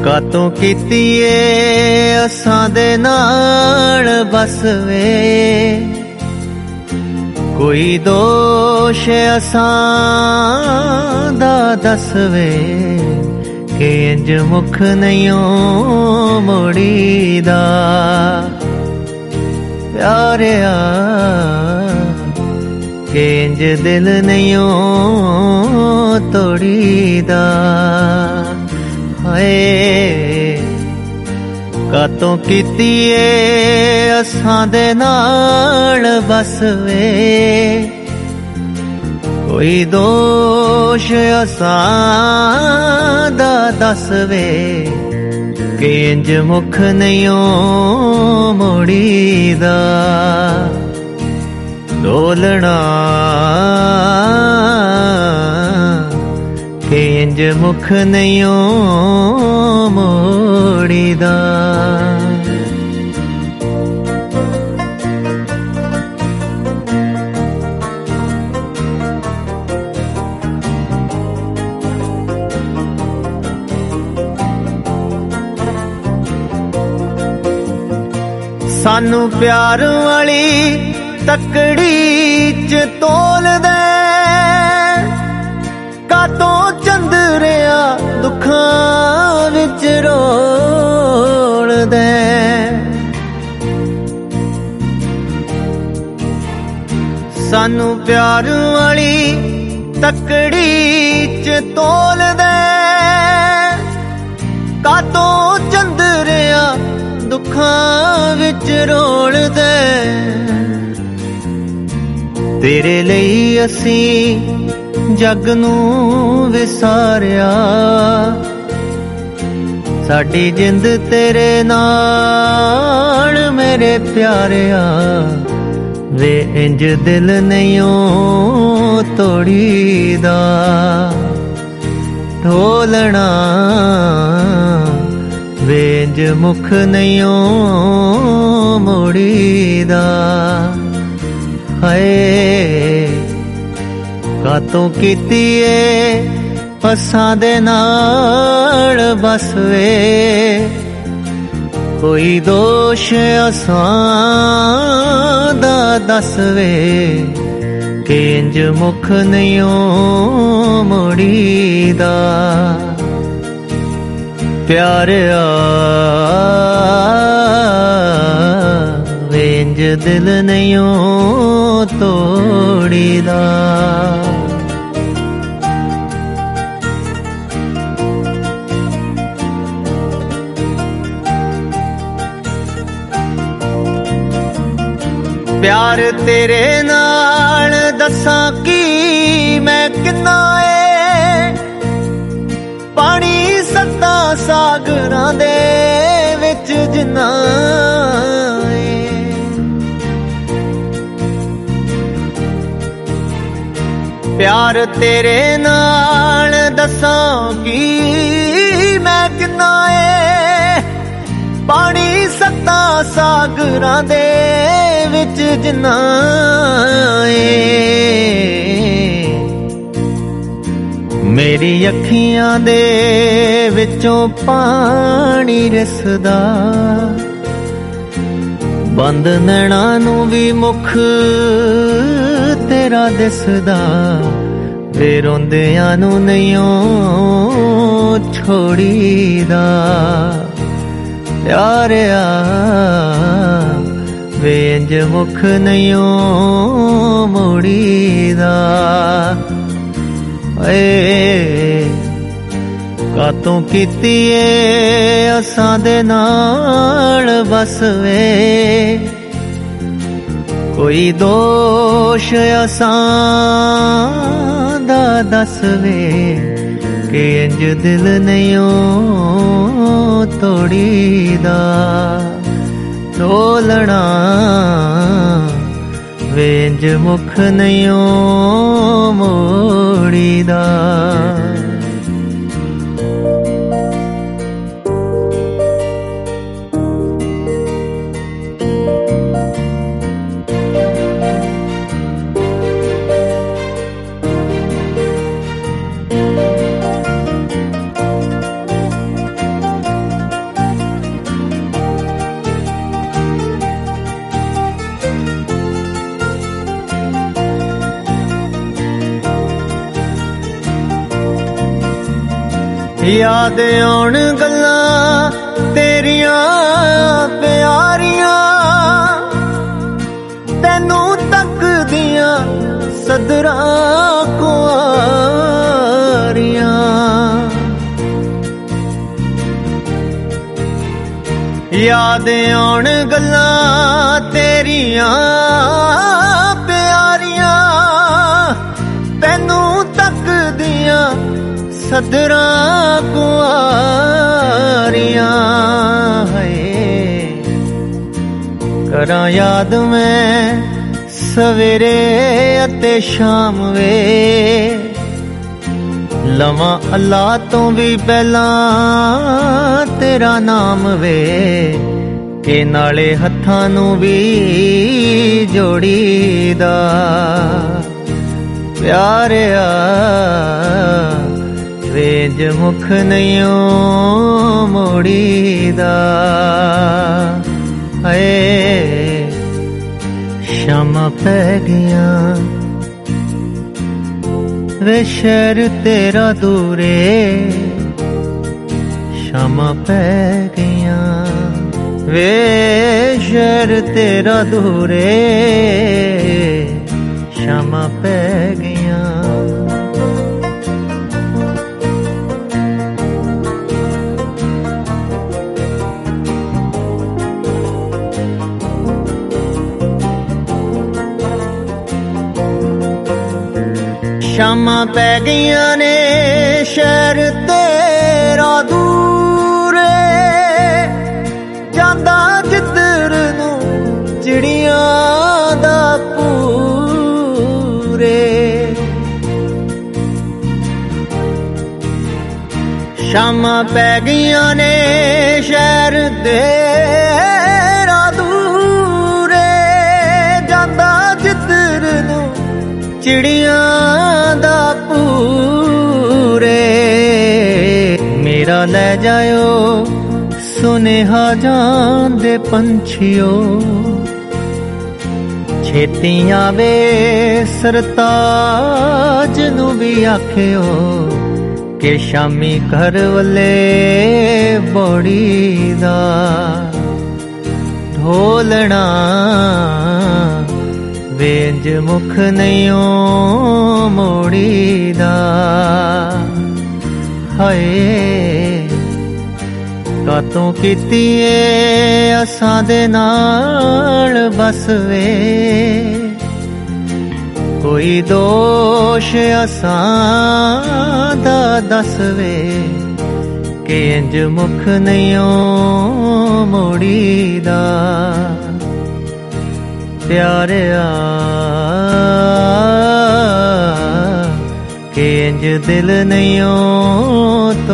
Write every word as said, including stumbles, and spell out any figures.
कातों कीती ए असां दे नाल बस वे, कोई दोष असां दा दस वे, कि इंज मुख नहीं मोड़ीदा प्यारिया, कि इंज दिल नहीं तोड़ीदा। हाय कातों कीती ए असां दे नाल बस वे, कोई दोष असां दा दस वे, कि इंज मुख नहीं मोड़ीदा। डोलना कि इंज मुख नहीं मोड़ीदा। सानू प्यार वाली तकड़ी च तोल दे, कातों चंदरिया दुखां विच रोल दे। सानू प्यार वाली तकड़ी च तोल दे, कातों चंदरिया दुखां विच रोल दे। तेरे लई असी जग नू विसारिया, साडी जिंद तेरे नाल मेरे प्यारिया, वे इंज दिल नहीं तोड़ीदा। ढोलना वे इंज मुख नहीं मोड़ीदा। हाय कातों कीती ए असां दे नाल बस वे, कोई दोष असां दा दस वे, कि इंज मुख नहीं मोड़ीदा। प्यारिया वे इंज दिल नहीं तोड़ीदा। प्यार तेरे नाल दसां की मैं किन्ना ए, पानी सत्ता सागरां दे विच जिन्ना ए। प्यार तेरे नाल दसां की मैं किन्ना ए, पानी सत्ता सागरां दे विच जिन्ना ए। मेरी अखियां दे विचों पानी रिसदा, बंद नैना नू भी मुख तेरा दिसदा, वे रोंदियां नू नहीं छोड़ीदा। प्यारिया वे इंज मुख नहीं मोड़ीदा। ए कातों कीती ए असां दे नाल बस वे, कोई दोष असां दा दस वे, कि इंज दिल नहीं तोड़ीदा। ढोलना वे इंज मुख नहीं मोड़ीदा। याद आउण गल्लां तेरियां प्यारियां तैनू तकदियां सदरां कुआरियां याद आउण गल्लां तेरियां प्यारियां तैनू तकदियां सदरां कुआरियां है करां याद मैं सवेरे अते शाम वे लवां अल्लाह तो भी पहलां तेरा नाम वे के नाले हत्थां नू भी जोड़ीदा प्यारिया वेज मुख नहीं मोड़ीदा है शामा पै गया वे शहर तेरा दूरे शामा पै गया वे शहर तेरा दूरे शामा पै गया शामा पै गईया ने शहर तेरा दूर जांदा जिधर नू चिड़ियां दा पूरे शामा पै गईया ने शहर तेरा दूर जांदा जिधर नू चिड़ियां दा पूरे मेरा ले जायो सुनेहा जान दे पंछियो छेती आवे सरताज नू भी आखियो के शामी घर वले बड़ी दा ढोलना वेंज मुख नहीं मोड़ीदा हाय कातों कीती असां दे नाल बस वे कोई दोष असां दा दस वे के इंज मुख नहीं मोड़ीदा प्यारिया के इंज दिल नहीं